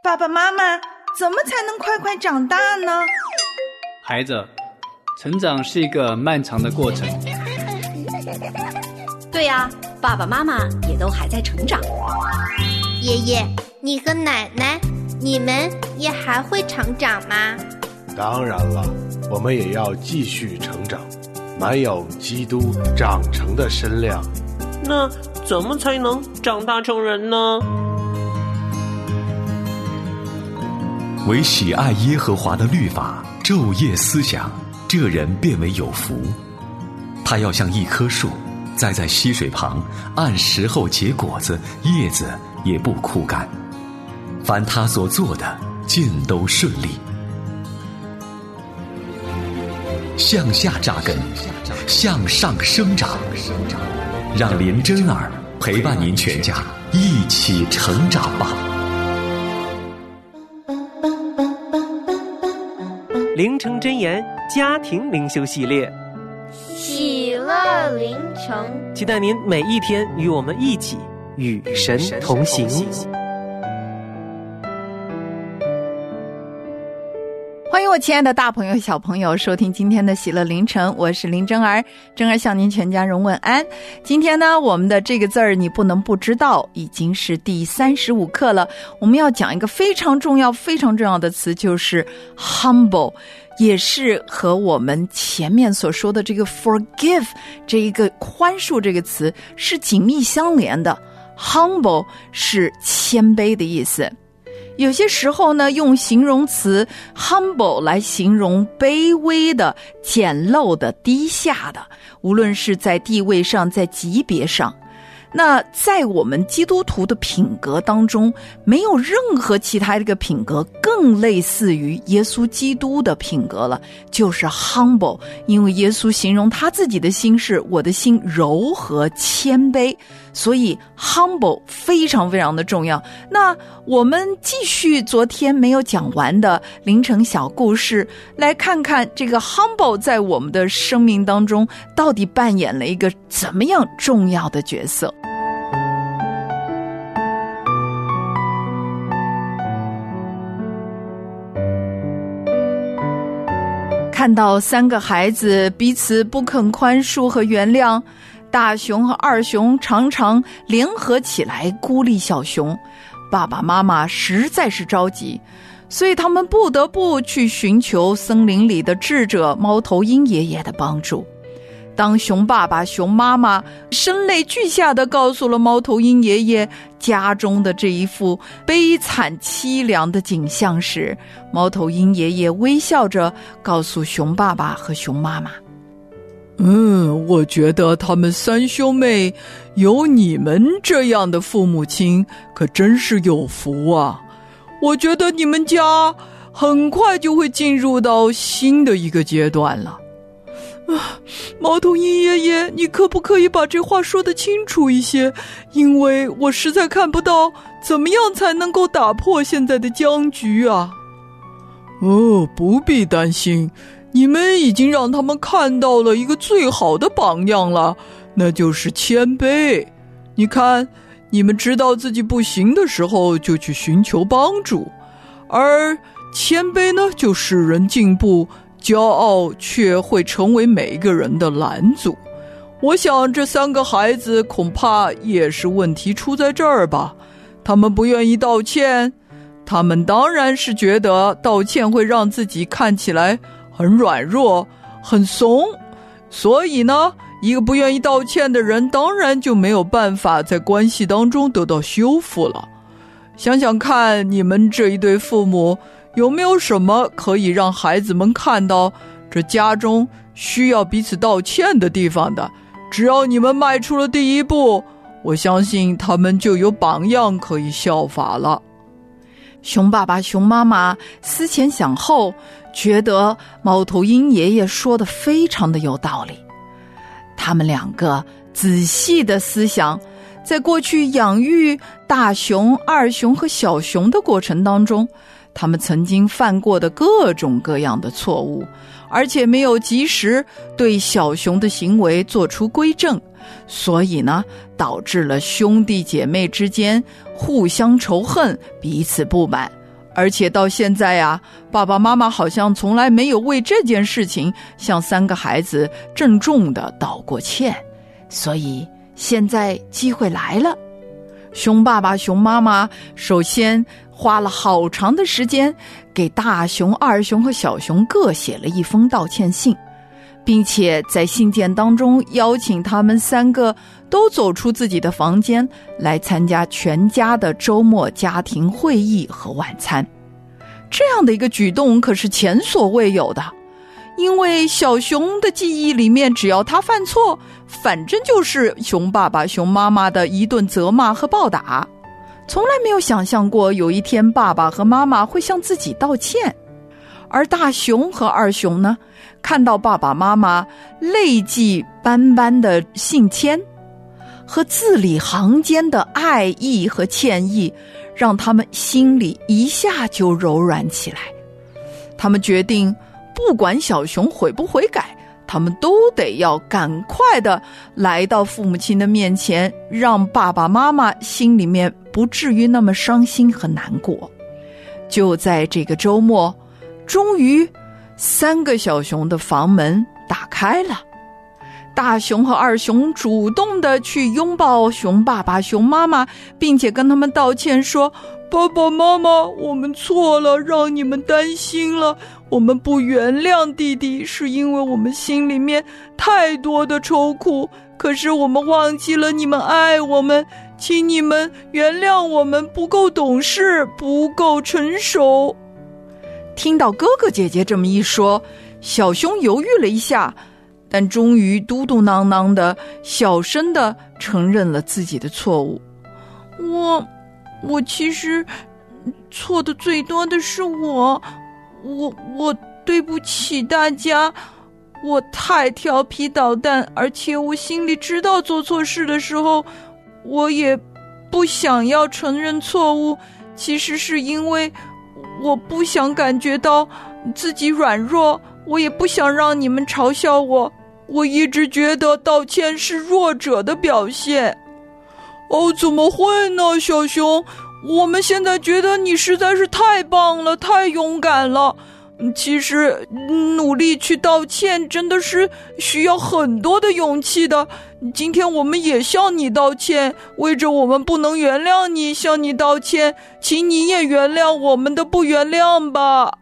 爸爸妈妈，怎么才能快快长大呢？ 孩子，成长是一个漫长的过程。 对呀，爸爸妈妈也都还在成长。 爷爷，你和奶奶，你们也还会成长吗？ 当然了，我们也要继续成长，满有基督长成的身量。 那怎么才能长大成人呢？ 唯喜爱耶和华的律法，昼夜思想，这人便为有福。他要像一棵树，栽在溪水旁，按时候结果子，叶子也不枯干。凡他所做的，尽都顺利。向下扎根，向上生长，让林真儿陪伴您全家一起成长吧。 灵城真言家庭灵修系列， 喜乐灵城， 期待您每一天与我们一起与神同行。 欢迎我亲爱的大朋友小朋友收听今天的喜乐凌晨，我是林真儿，真儿向您全家人问安。今天呢，我们的这个字儿你不能不知道，已经是第35课了。我们要讲一个非常重要的词，就是 humble， 也是和我们前面所说的这个 forgive 这一个宽恕这个词是紧密相连的。 humble 是谦卑的意思。有些时候呢，用形容词 humble 来形容卑微的、简陋的、低下的，无论是在地位上，在级别上。那在我们基督徒的品格当中，没有任何其他一个品格更类似于耶稣基督的品格了，就是 humble。 因为耶稣形容他自己的心是我的心柔和谦卑，所以 humble 非常非常的重要。那我们继续昨天没有讲完的凌晨小故事，来看看这个 humble 在我们的生命当中到底扮演了一个怎么样重要的角色。看到3个孩子彼此不肯宽恕和原谅，大熊和二熊常常联合起来孤立小熊，爸爸妈妈实在是着急，所以他们不得不去寻求森林里的智者猫头鹰爷爷的帮助。当熊爸爸熊妈妈声泪俱下地告诉了猫头鹰爷爷家中的这一副悲惨凄凉的景象时，猫头鹰爷爷微笑着告诉熊爸爸和熊妈妈，我觉得他们3兄妹有你们这样的父母亲可真是有福啊。我觉得你们家很快就会进入到新的一个阶段了。猫头鹰爷爷，你可不可以把这话说得清楚一些？因为我实在看不到怎么样才能够打破现在的僵局啊。不必担心，你们已经让他们看到了一个最好的榜样了，那就是谦卑。你看，你们知道自己不行的时候就去寻求帮助，而谦卑呢，就使人进步，骄傲却会成为每一个人的拦阻。我想这3个孩子恐怕也是问题出在这儿吧。他们不愿意道歉，他们当然是觉得道歉会让自己看起来很软弱、很怂，所以呢，一个不愿意道歉的人当然就没有办法在关系当中得到修复了。想想看，你们这一对父母有没有什么可以让孩子们看到这家中需要彼此道歉的地方的？只要你们迈出了第一步，我相信他们就有榜样可以效法了。熊爸爸熊妈妈思前想后，觉得猫头鹰爷爷说的非常的有道理。他们2个仔细的思想，在过去养育大熊、二熊和小熊的过程当中，他们曾经犯过的各种各样的错误，而且没有及时对小熊的行为做出规正，所以呢，导致了兄弟姐妹之间互相仇恨，彼此不满。 而且到现在啊，爸爸妈妈好像从来没有为这件事情向3个孩子郑重地道过歉。所以现在机会来了，熊爸爸熊妈妈首先花了好长的时间给大熊、二熊和小熊各写了一封道歉信，并且在信件当中邀请他们3个都走出自己的房间来参加全家的周末家庭会议和晚餐。这样的一个举动可是前所未有的，因为小熊的记忆里面，只要他犯错，反正就是熊爸爸熊妈妈的一顿责骂和暴打，从来没有想象过有一天爸爸和妈妈会向自己道歉。而大熊和二熊呢，看到爸爸妈妈泪迹斑斑的信签和字里行间的爱意和歉意，让他们心里一下就柔软起来。他们决定不管小熊悔不悔改，他们都得要赶快的来到父母亲的面前，让爸爸妈妈心里面不至于那么伤心和难过。就在这个周末，终于3个小熊的房门打开了。大熊和二熊主动的去拥抱熊爸爸熊妈妈，并且跟他们道歉说，爸爸妈妈，我们错了，让你们担心了，我们不原谅弟弟，是因为我们心里面太多的愁苦，可是我们忘记了你们爱我们，请你们原谅我们不够懂事，不够成熟。听到哥哥姐姐这么一说，小熊犹豫了一下，但终于嘟嘟囔囔的小声的承认了自己的错误。我其实错的最多的是我对不起大家，我太调皮捣蛋，而且我心里知道做错事的时候，我也不想要承认错误，其实是因为我不想感觉到自己软弱，我也不想让你们嘲笑我，我一直觉得道歉是弱者的表现。怎么会呢，小熊？我们现在觉得你实在是太棒了，太勇敢了。其实努力去道歉真的是需要很多的勇气的。今天我们也向你道歉，为着我们不能原谅你向你道歉，请你也原谅我们的不原谅吧。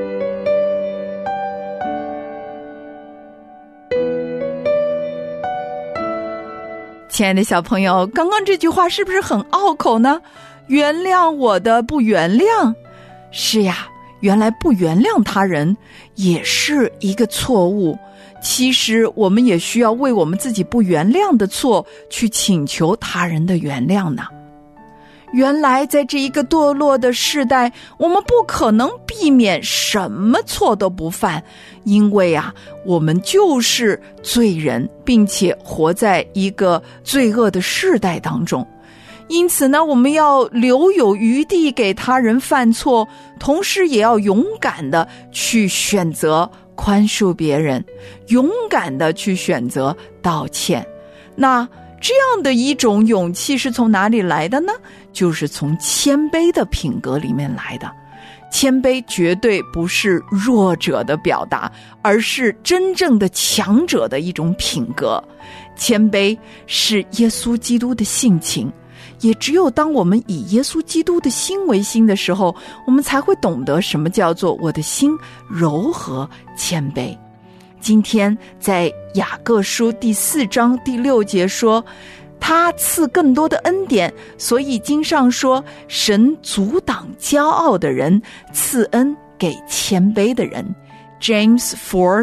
亲爱的小朋友，刚刚这句话是不是很拗口呢？原谅我的不原谅。是呀，原来不原谅他人也是一个错误。其实我们也需要为我们自己不原谅的错去请求他人的原谅呢。原来在这一个堕落的世代，我们不可能避免什么错都不犯，因为我们就是罪人，并且活在一个罪恶的世代当中。因此呢，我们要留有余地给他人犯错，同时也要勇敢的去选择宽恕别人，勇敢的去选择道歉。那这样的一种勇气是从哪里来的呢？就是从谦卑的品格里面来的。谦卑绝对不是弱者的表达，而是真正的强者的一种品格。谦卑是耶稣基督的性情，也只有当我们以耶稣基督的心为心的时候，我们才会懂得什么叫做我的心柔和谦卑。今天在雅各书第4章第6节说，他赐更多的恩典，所以经上说，神阻挡骄傲的人，赐恩给谦卑的人。 James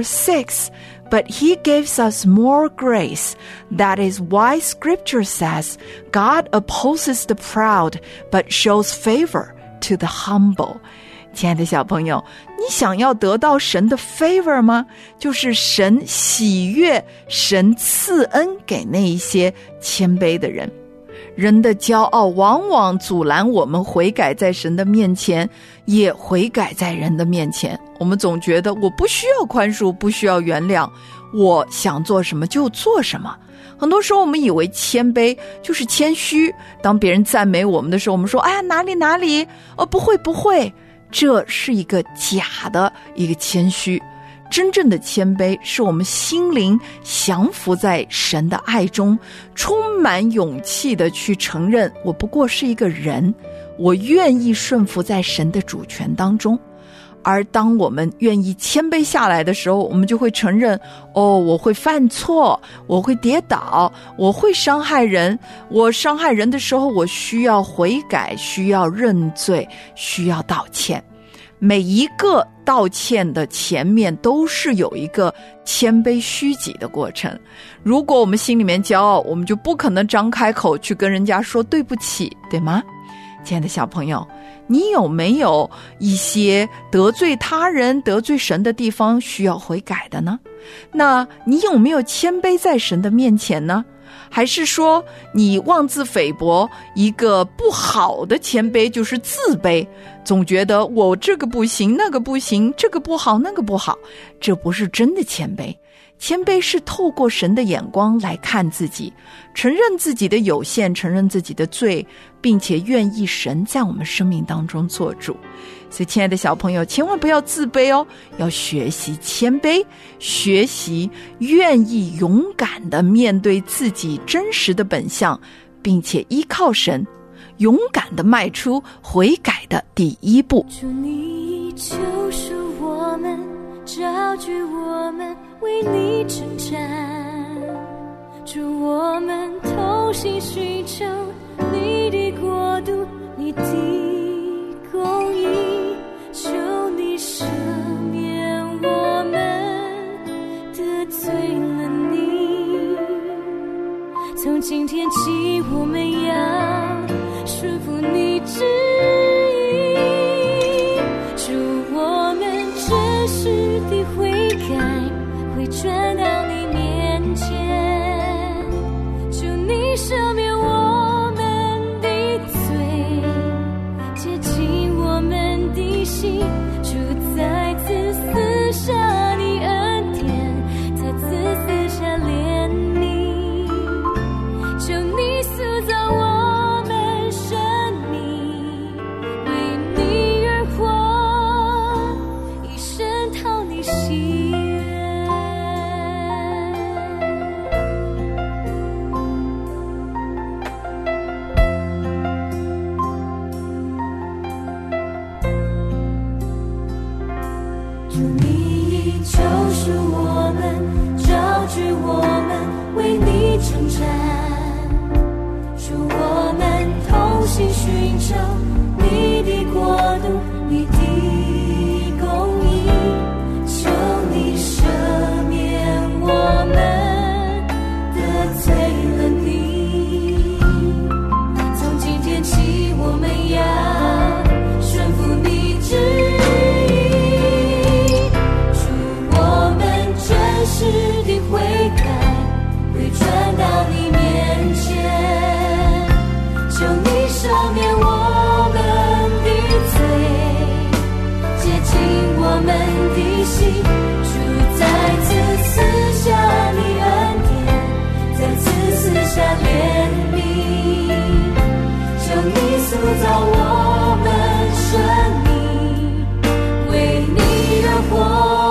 4:6 But he gives us more grace. That is why Scripture says, God opposes the proud, but shows favor to the humble. 亲爱的小朋友，你想要得到神的 favor 吗？就是神喜悦，神赐恩给那一些谦卑的人。人的骄傲往往阻拦我们悔改在神的面前，也悔改在人的面前。我们总觉得我不需要宽恕，不需要原谅，我想做什么就做什么。很多时候我们以为谦卑就是谦虚，当别人赞美我们的时候，我们说哪里不会。 这是一个假的一个谦虚。真正的谦卑是我们心灵降服在神的爱中，充满勇气的去承认我不过是一个人，我愿意顺服在神的主权当中。而当我们愿意谦卑下来的时候，我们就会承认，我会犯错，我会跌倒，我会伤害人，我伤害人的时候，我需要悔改，需要认罪，需要道歉。每一个道歉的前面都是有一个谦卑虚己的过程。如果我们心里面骄傲，我们就不可能张开口去跟人家说对不起，对吗？亲爱的小朋友，你有没有一些得罪他人、得罪神的地方需要悔改的呢？那你有没有谦卑在神的面前呢？还是说你妄自菲薄，一个不好的谦卑就是自卑，总觉得我这个不行，那个不行，这个不好，那个不好，这不是真的谦卑。谦卑是透过神的眼光来看自己，承认自己的有限，承认自己的罪，并且愿意神在我们生命当中做主。所以亲爱的小朋友，千万不要自卑哦，要学习谦卑，学习愿意勇敢地面对自己真实的本相，并且依靠神，勇敢地迈出悔改的第一步。 主你救赎我们，招聚我们，为你征战。主我们同心寻求你的国度，你的公义，求你赦免我们得罪了你。从今天起，我们要顺服你旨意。主我们真实的悔改，回转到你面前，求你赦免我们的罪，洁净我们的心。主再次赐下你恩典，再次赐下怜悯，求你塑造我们生命，为你而活，一生讨你喜悦。主你救赎我们，招聚我们，为你征战。主我们同心寻求你的国度，你的公义，求你赦免我们得罪了你。从今天起，我们要顺服你旨意。主我们真实的悔改，回转到你面前，求你赦免我们的罪，洁净我们的心。主再次赐下你恩典，再次赐下怜悯，求你塑造我们生命，为你而活。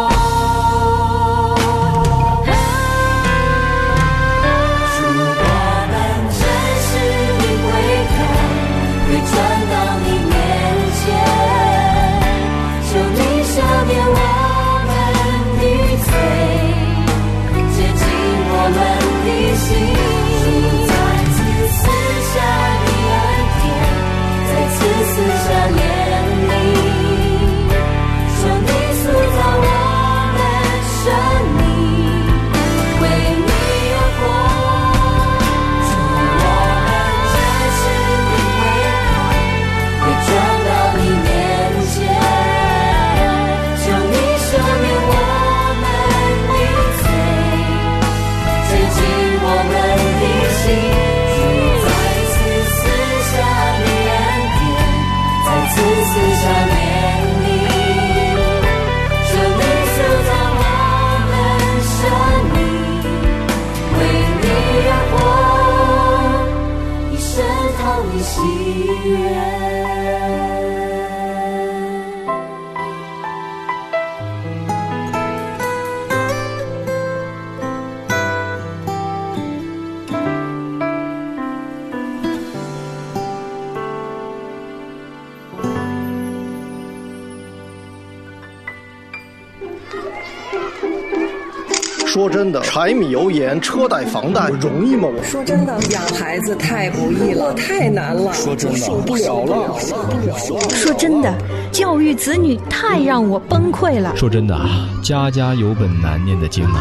说真的，柴米油盐车贷房贷容易吗？ 说真的，养孩子太不易了，太难了。 说真的，受不了了。 说真的，教育子女太让我崩溃了。 说真的啊，家家有本难念的经啊。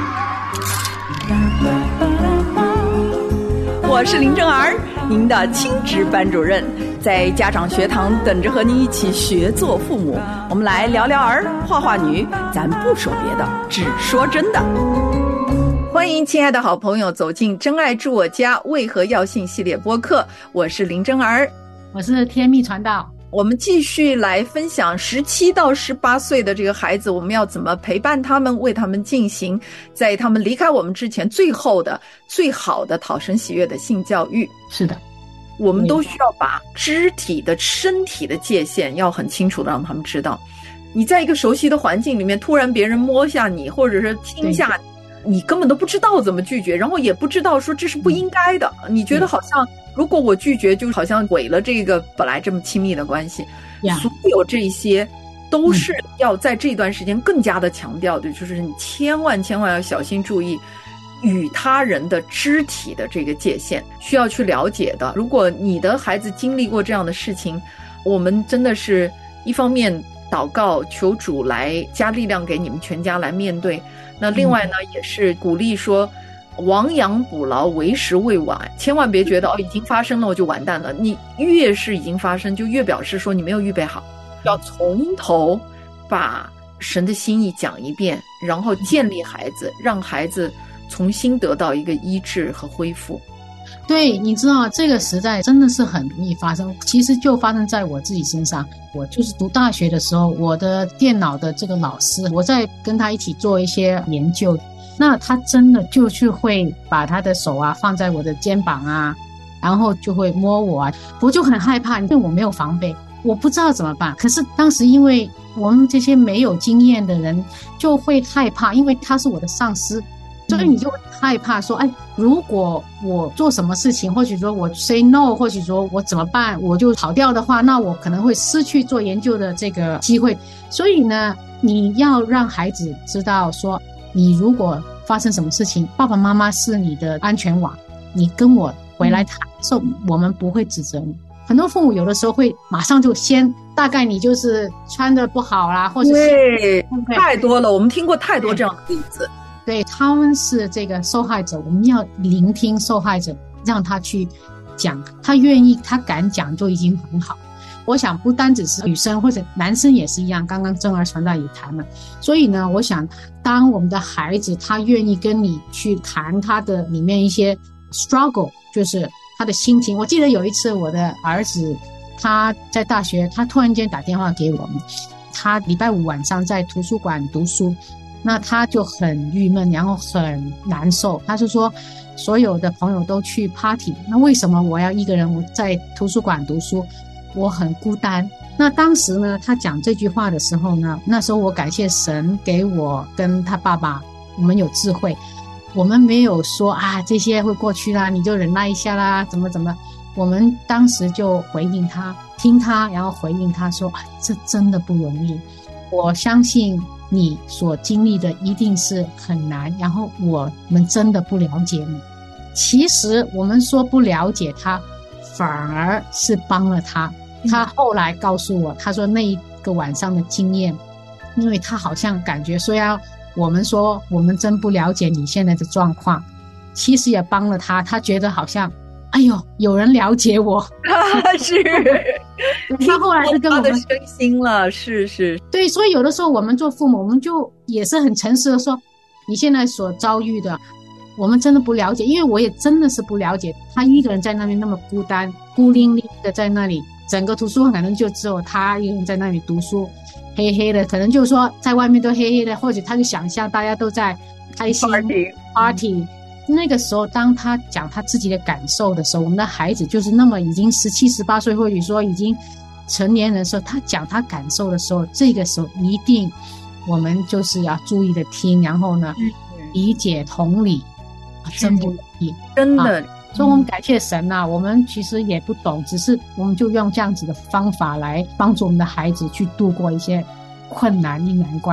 我是林正儿，您的亲职班主任，在家长学堂等着和您一起学做父母。我们来聊聊儿，话话女，咱不说别的，只说真的。欢迎亲爱的好朋友走进真爱住我家为何要信系列播客，我是林正儿， 我是天蜜传道。 我们继续来分享17到18岁的这个孩子，我们要怎么陪伴他们，为他们进行在他们离开我们之前最后的最好的讨神喜悦的性教育。 是的， 我们都需要把肢体的身体的界限要很清楚的让他们知道。你在一个熟悉的环境里面，突然别人摸下你或者是亲下你根本都不知道怎么拒绝，然后也不知道说这是不应该的，你觉得好像如果我拒绝就好像毁了这个本来这么亲密的关系。所有这些都是要在这段时间更加的强调的，就是你千万要小心注意与他人的肢体的这个界限，需要去了解的。如果你的孩子经历过这样的事情，我们真的是一方面祷告求主来加力量给你们全家来面对，那另外呢也是鼓励说亡羊补牢为时未晚，千万别觉得已经发生了我就完蛋了，你越是已经发生就越表示说你没有预备好，要从头把神的心意讲一遍，然后建立孩子，让孩子重新得到一个医治和恢复。 对，你知道这个时代真的是很容易发生，其实就发生在我自己身上。我就是读大学的时候，我的电脑的这个老师，我在跟他一起做一些研究，那他真的就是会把他的手放在我的肩膀然后就会摸我我就很害怕，因为我没有防备，我不知道怎么办。可是当时因为我们这些没有经验的人就会害怕，因为他是我的上司，所以你就会害怕说如果我做什么事情，或许说我 say no， 或许说我怎么办，我就跑掉的话，那我可能会失去做研究的这个机会。所以呢，你要让孩子知道说，你如果发生什么事情，爸爸妈妈是你的安全网，你跟我回来谈，我们不会指责你。很多父母有的时候会马上就先大概你就是穿得不好啦，或者对太多了，我们听过太多这样的例子。 对，他们是这个受害者，我们要聆听受害者，让他去讲，他愿意他敢讲就已经很好。我想不单只是女生，或者男生也是一样，刚刚正儿传道也谈了。所以呢，我想当我们的孩子他愿意跟你去谈他的里面一些 struggle， 就是他的心情。我记得有一次我的儿子他在大学，他突然间打电话给我们，他礼拜5晚上在图书馆读书，那他就很郁闷，然后很难受，他就说所有的朋友都去 party， 那为什么我要一个人我在图书馆读书，我很孤单。那当时呢，他讲这句话的时候呢，那时候我感谢神给我跟他爸爸，我们有智慧，我们没有说这些会过去啦，你就忍耐一下啦，怎么，我们当时就回应他，听他，然后回应他说这真的不容易，我相信你所经历的一定是很难，然后我们真的不了解你。其实我们说不了解他，反而是帮了他。他后来告诉我，他说那一个晚上的经验，因为他好像感觉虽然我们说我们真不了解你现在的状况，其实也帮了他，他觉得好像有人了解我是他后来是跟我们他的身心了，是对。所以有的时候我们做父母，我们就也是很诚实的说，你现在所遭遇的我们真的不了解，因为我也真的是不了解，他一个人在那边那么孤单孤零零的在那里，整个图书馆可能就只有他一个人在那里读书，黑黑的，可能就是说在外面都黑黑的，或者他就想象大家都在开心 party。那个时候当他讲他自己的感受的时候，我们的孩子就是那么已经17、18岁，或者说已经成年人的时候，他讲他感受的时候，这个时候一定我们就是要注意的听，然后呢理解同理，真不容易， 真的所以我们感谢神我们其实也不懂，只是我们就用这样子的方法来帮助我们的孩子去度过一些困难与难关。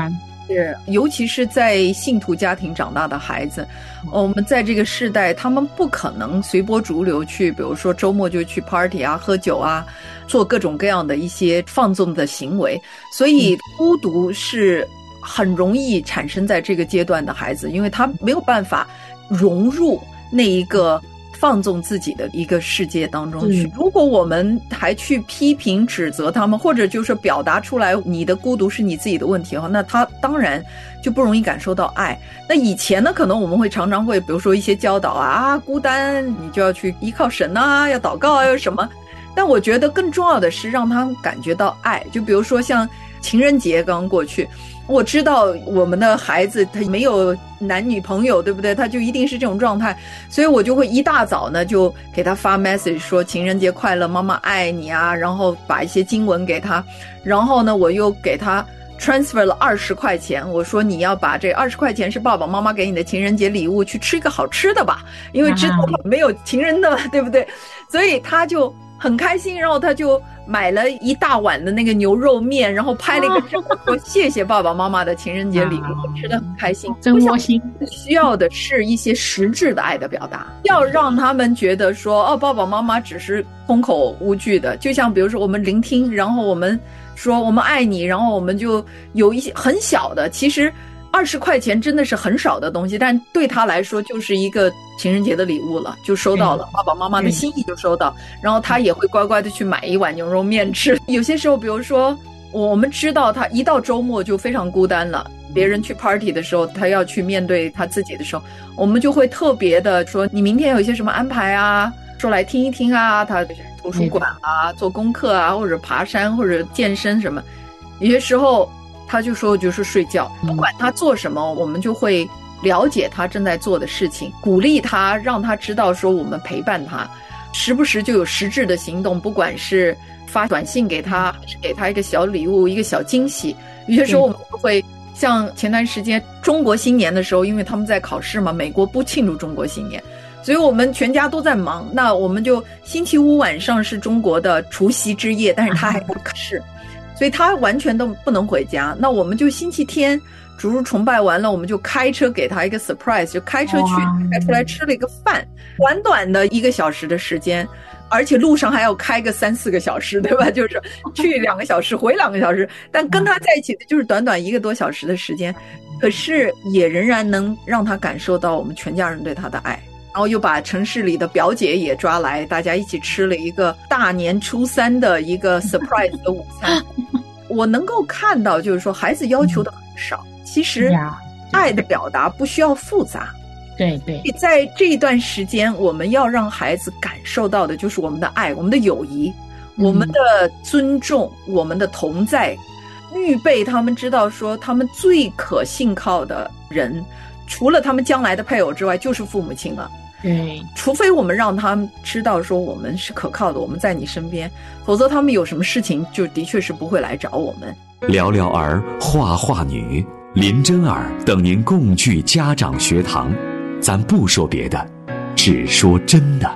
是，尤其是在信徒家庭长大的孩子，我们在这个世代，他们不可能随波逐流去，比如说周末就去 party 啊、喝酒啊，做各种各样的一些放纵的行为，所以孤独是很容易产生在这个阶段的孩子，因为他没有办法融入那一个放纵自己的一个世界当中去。如果我们还去批评指责他们，或者就是表达出来你的孤独是你自己的问题的话，那他当然就不容易感受到爱。那以前呢，可能我们会常常会比如说一些教导啊，孤单你就要去依靠神啊，要祷告啊，要什么。但我觉得更重要的是让他感觉到爱。就比如说像情人节刚过去，我知道我们的孩子他没有男女朋友，对不对？他就一定是这种状态，所以我就会一大早呢就给他发 message 说情人节快乐，妈妈爱你啊，然后把一些经文给他，然后呢我又给他 transfer 了20块钱，我说你要把这20块钱是爸爸妈妈给你的情人节礼物，去吃一个好吃的吧，因为知道没有情人的，对不对？所以他就很开心，然后他就买了一大碗的那个牛肉面，然后拍了一个照说谢谢爸爸妈妈的情人节礼物，吃得很开心， 真窝心。 需要的是一些实质的爱的表达，要让他们觉得说哦，爸爸妈妈只是空口无句的，就像比如说我们聆听，然后我们说我们爱你，然后我们就有一些很小的，其实20块钱真的是很少的东西，但对他来说就是一个情人节的礼物了，就收到了，爸爸妈妈的心意就收到，然后他也会乖乖的去买一碗牛肉面吃。有些时候比如说我们知道他一到周末就非常孤单了，别人去 party 的时候他要去面对他自己的时候，我们就会特别的说你明天有一些什么安排啊，说来听一听啊，他图书馆啊，做功课啊，或者爬山或者健身什么。有些时候他就说就是睡觉，不管他做什么，我们就会了解他正在做的事情，鼓励他，让他知道说我们陪伴他，时不时就有实质的行动，不管是发短信给他，还是给他一个小礼物，一个小惊喜。有些时候我们会像前段时间中国新年的时候，因为他们在考试嘛，美国不庆祝中国新年，所以我们全家都在忙，那我们就星期五晚上是中国的除夕之夜，但是他还不考试，所以他完全都不能回家，那我们就星期天主日崇拜完了，我们就开车给他一个 surprise， 就开车去开出来吃了一个饭，短短的1个小时的时间，而且路上还要开个3-4个小时，对吧？就是去2个小时回2个小时，但跟他在一起的就是短短1个多小时的时间，可是也仍然能让他感受到我们全家人对他的爱。然后又把城市里的表姐也抓来，大家一起吃了一个大年初3的一个 surprise 的午餐。我能够看到就是说孩子要求的很少，其实爱的表达不需要复杂。 对对， 在这一段时间我们要让孩子感受到的就是我们的爱，我们的友谊，我们的尊重，我们的同在，预备他们知道说他们最可信靠的人除了他们将来的配偶之外就是父母亲了。 对， 除非我们让他们知道说我们是可靠的，我们在你身边，否则他们有什么事情就的确是不会来找我们。 聊聊儿，画画女，林真儿等您共聚家长学堂，咱不说别的，只说真的。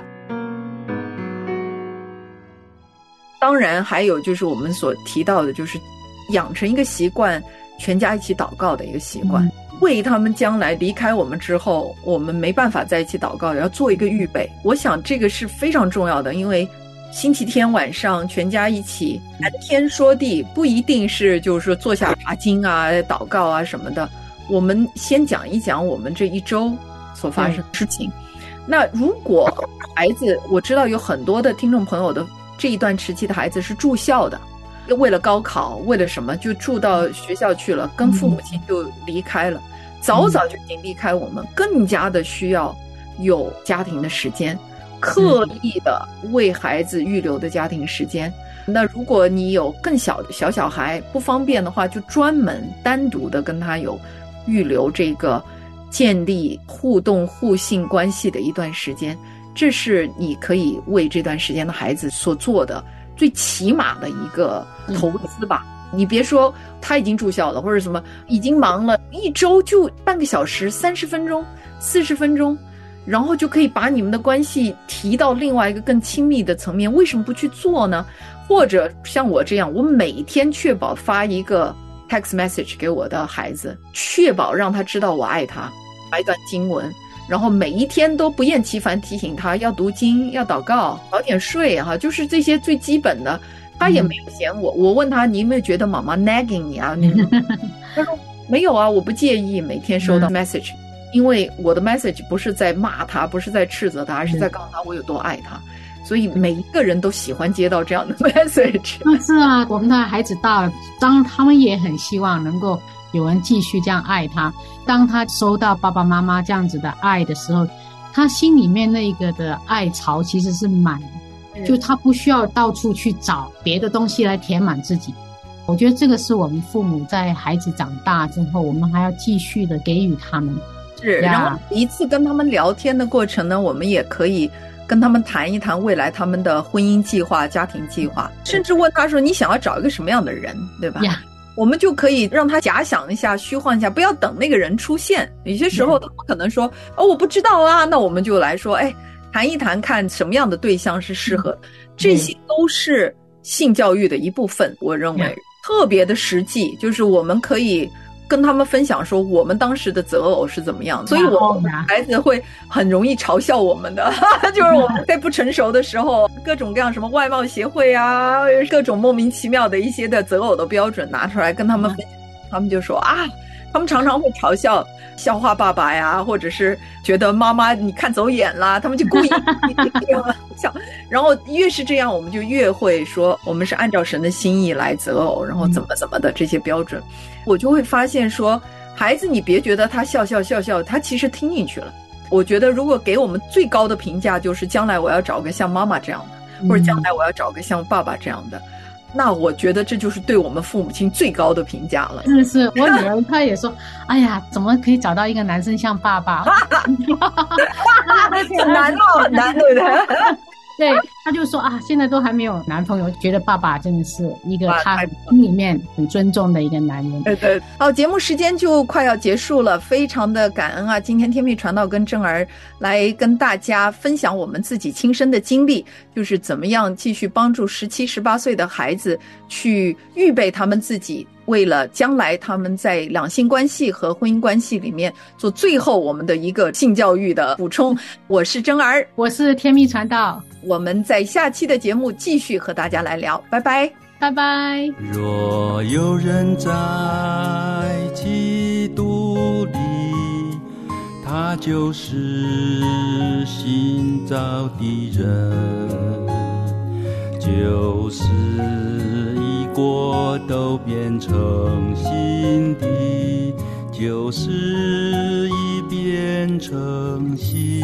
当然还有就是我们所提到的，就是养成一个习惯，全家一起祷告的一个习惯，为他们将来离开我们之后，我们没办法在一起祷告，要做一个预备。我想这个是非常重要的，因为星期天晚上全家一起谈天说地，不一定是就是说坐下查经啊、祷告啊什么的，我们先讲一讲我们这一周所发生的事情。那如果孩子，我知道有很多的听众朋友的这一段时期的孩子是住校的，为了高考，为了什么就住到学校去了，跟父母亲就离开了，早早就已经离开我们，更加的需要有家庭的时间，刻意的为孩子预留的家庭时间。那如果你有更小的小孩不方便的话，就专门单独的跟他有预留这个建立互动互信关系的一段时间，这是你可以为这段时间的孩子所做的最起码的一个投资吧。你别说他已经住校了或者什么已经忙了，一周就半个小时、30分钟、40分钟，然后就可以把你们的关系提到另外一个更亲密的层面，为什么不去做呢？或者像我这样，我每天确保发一个 text message 给我的孩子，确保让他知道我爱他，把一段经文，然后每一天都不厌其烦提醒他要读经，要祷告，早点睡哈，就是这些最基本的。他也没有嫌我，我问他你有没有觉得妈妈 nagging 你啊？他说没有啊，我不介意每天收到 message，因为我的 message 不是在骂他，不是在斥责他，而是在告诉他我有多爱他。所以每一个人都喜欢接到这样的 message。 是啊，我们的孩子大了，当他们也很希望能够有人继续这样爱他。当他收到爸爸妈妈这样子的爱的时候，他心里面那个的爱巢其实是满的，就他不需要到处去找别的东西来填满自己。我觉得这个是我们父母在孩子长大之后，我们还要继续的给予他们。 是，然后一次跟他们聊天的过程呢，我们也可以跟他们谈一谈未来他们的婚姻计划、家庭计划，甚至问他说你想要找一个什么样的人，对吧？我们就可以让他假想一下、虚幻一下，不要等那个人出现。有些时候他们可能说我不知道啊，那我们就来说谈一谈，看什么样的对象是适合的。这些都是性教育的一部分，我认为特别的实际，就是我们可以跟他们分享说我们当时的择偶是怎么样的，所以我们孩子会很容易嘲笑我们的就是我们在不成熟的时候，各种各样什么外貌协会啊，各种莫名其妙的一些的择偶的标准拿出来跟他们分享，他们就说他们常常会嘲笑话爸爸呀，或者是觉得妈妈你看走眼啦，他们就故意笑。然后越是这样，我们就越会说我们是按照神的心意来择偶，然后怎么的这些标准。我就会发现说，孩子你别觉得他笑，他其实听进去了。我觉得如果给我们最高的评价就是将来我要找个像妈妈这样的，或者将来我要找个像爸爸这样的，那我觉得这就是对我们父母亲最高的评价了。 是我女儿她也说哎呀，怎么可以找到一个男生像爸爸很难很难，对不对？ 对，他就说现在都还没有男朋友，觉得爸爸真的是一个他心里面很尊重的一个男人。 对，好，节目时间就快要结束了，非常的感恩啊！今天天命传道跟正儿来跟大家分享我们自己亲身的经历，就是怎么样继续帮助17、18岁的孩子去预备他们自己，为了将来他们在两性关系和婚姻关系里面做最后我们的一个性教育的补充。我是真儿， 我是天命传道， 我们在下期的节目继续和大家来聊，拜拜， 拜拜。 若有人在基督里，他就是新造的人，旧事已过，都变成新的，旧事已变成新。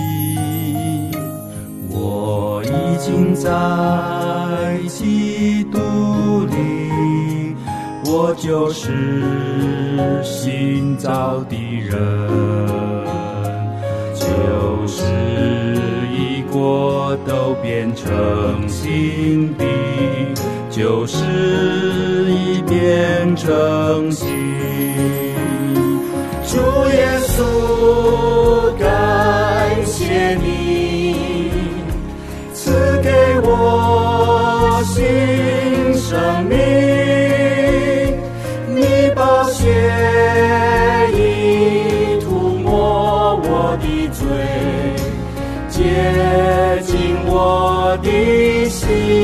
我已经在基督里，我就是新造的人，旧事已过，都变成新的，旧事已变成新。主耶稣，感谢你赐给我新生命，你宝血已涂抹我的罪，洁净我的心。